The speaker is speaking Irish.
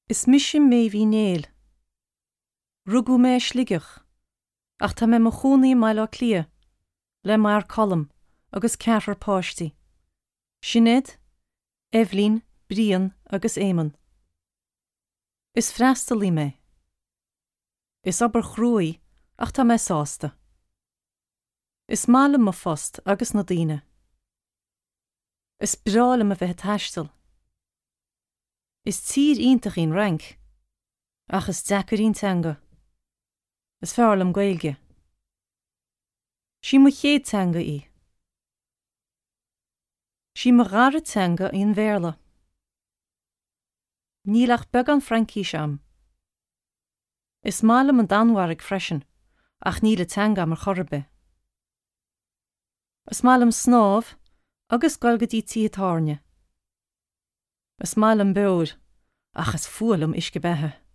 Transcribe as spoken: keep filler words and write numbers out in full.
Is mission mé hí néal. Rugú mé sligach, ach tá mé mo chúnaí mai le clia, le mar colm agus ceafar páistí. Sinead, Evelyn, Brian agus Éimeann. Is freastalí mé. Is aber chrúi ach tá mé sásta. Is mála mo fost agus na daoine. Is brála mo bheith taistil. Is tír ítach ín rank, ach is deacar ín teanga. Is fearlam gailge. Sí mo chéad teanga í. Sí mo ghara teanga ín bhéarla. Nílach beg an Frankís am. Is málam an danmhairg freisin, ach níle teanga mar chorbe. Is málam snáb agus gailgadí tí atárne. Is málam beir, ach is fualam isce bethe.